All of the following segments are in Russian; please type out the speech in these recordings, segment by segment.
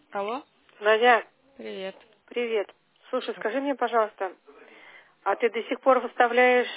Алло? Надя, Привет. привет. Слушай, Чё? скажи мне, пожалуйста, а ты до сих пор выставляешь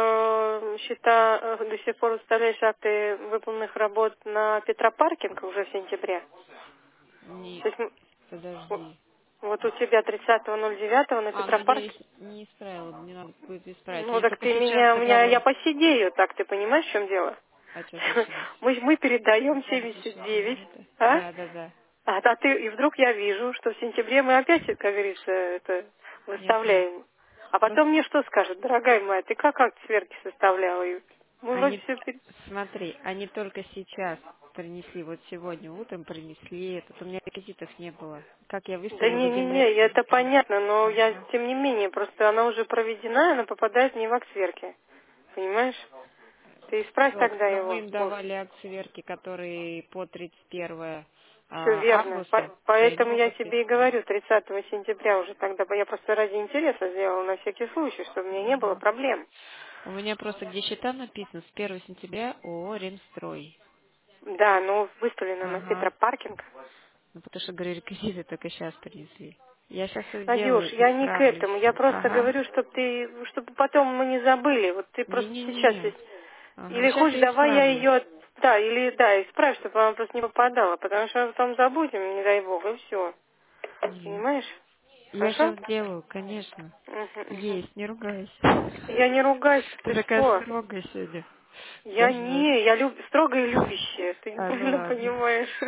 счета, до сих пор выставляешь акты выполненных работ на Петропаркинг уже в сентябре? Не, То есть подожди. вот у тебя 30.09 на А, ну я их Петропарке? не исправила, мне надо будет исправить. Ну Мне так только ты сейчас меня, я договор. посидею, так ты понимаешь, в чем дело? А что случилось? Мы передаем Запиши 79, документы. а? Да, да, да. А ты, и вдруг я вижу, что в сентябре мы опять, как говорится, это Нет, нет. выставляем. А потом Просто мне что скажет, дорогая моя, ты как акт сверки составляла? И мы вроде они, все... смотри, они только сейчас принесли, вот сегодня утром принесли этот. У меня реквизитов не было. Как я Да выставила, видимо, не-не-не, это понятно, но я, ага. тем не менее, просто она уже проведена, она попадает не в акт сверки. Понимаешь? Ты исправь Вот, тогда но мы его. им давали акт сверки, который по 31 Все верно. августа, и они Поэтому его я тебе и подписывали. говорю, 30 сентября уже тогда, я просто ради интереса сделала на всякий случай, чтобы у меня не было Ага. проблем. У меня просто где счета написано с 1 сентября ООО «Ремстрой». Да, но выставлено на Ага. Петропаркинг. Ну, потому что, говорю, реквизиты только сейчас принесли. Я сейчас все Надюш, сделаю, я не к исправлю этому. Я все. просто Ага. говорю, чтобы потом мы не забыли. Вот ты просто сейчас Не-не-не. Ага. или Сейчас хочешь, я давай я исправлю. ее, да, или да, исправь, чтобы она просто не попадала, потому что потом забудем, не дай бог, и все. Мгм. Понимаешь? Я Хорошо? сейчас сделаю, конечно. Мгм, мгм. Есть, не ругайся. Я не ругаюсь, Ты ты такая что? строгая сегодня. Я Даже... не, я строгая и любящая, ты А, ну неправильно ладно. понимаешь.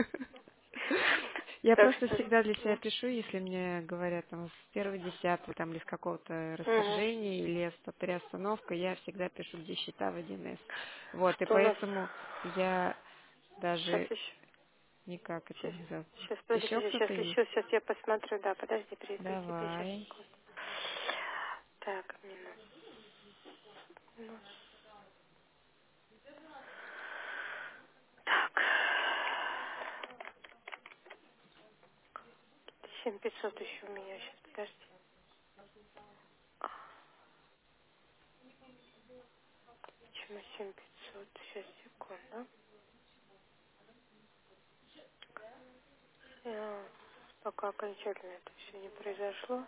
Я Так просто что, всегда для себя пишу, если мне говорят там с 1.10 там или с какого-то мгм. расторжения или приостановка, я всегда пишу, где счета в 1С. Вот, и Что у нас? поэтому я Сейчас даже еще. никак это Сейчас, не знаю. сейчас, Еще подожди, сейчас кто-то есть? еще, сейчас я посмотрю, да, подожди, тебе сейчас Давай. секунду. Так, минус, минус. Так, 7500 еще у меня сейчас, подожди. Почему 7500? Сейчас, секунду. Пока окончательно это все не произошло.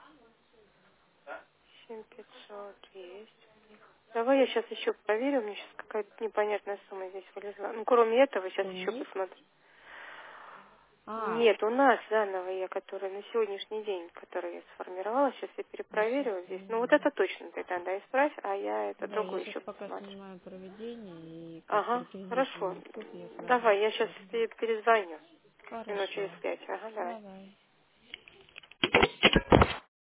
7500 есть. Давай я сейчас еще проверю, у меня сейчас какая-то непонятная сумма здесь вылезла. Ну, кроме этого, сейчас У еще них? посмотрю. А, Нет, у нас заново я, которая на сегодняшний день, которую я сформировала, сейчас я ну сейчас перепроверю вот здесь. я Ну вот иду. это точно ты тогда исправь, а я это Да, я другое сейчас еще пока посмотрю. снимаю проведение, и как Ага, реквизиты хорошо. внесут, я сразу Давай, я сейчас передам. тебе перезвоню. Минут через Хорошо. 5. Ага, давай. Давай.